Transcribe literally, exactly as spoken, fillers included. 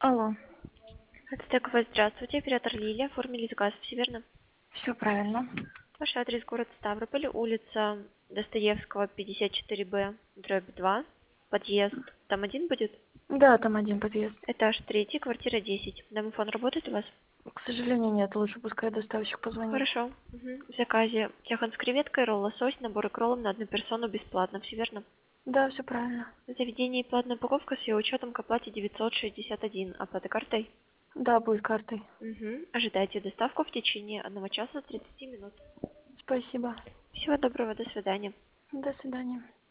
Алло, Ацтекова, здравствуйте, оператор Лилия, оформили заказ, все верно? все правильно. Ваш адрес город Ставрополь, улица Достоевского, пятьдесят четыре Б, дробь два, подъезд, там один будет? Да, там один подъезд. Этаж третий, квартира десять. Домофон работает у вас? К сожалению, нет, лучше пускай доставщик позвонит. Хорошо. Мгм. В заказе тяхан с креветкой, ролл лосось, набор икроллов на одну персону бесплатно, все верно? Да, все правильно. Заведение и платная упаковка с ее учетом к оплате девятьсот шестьдесят один. Оплата картой? Да, будет картой. Угу. Ожидайте доставку в течение одного часа тридцати минут. Спасибо. Всего доброго, до свидания. До свидания.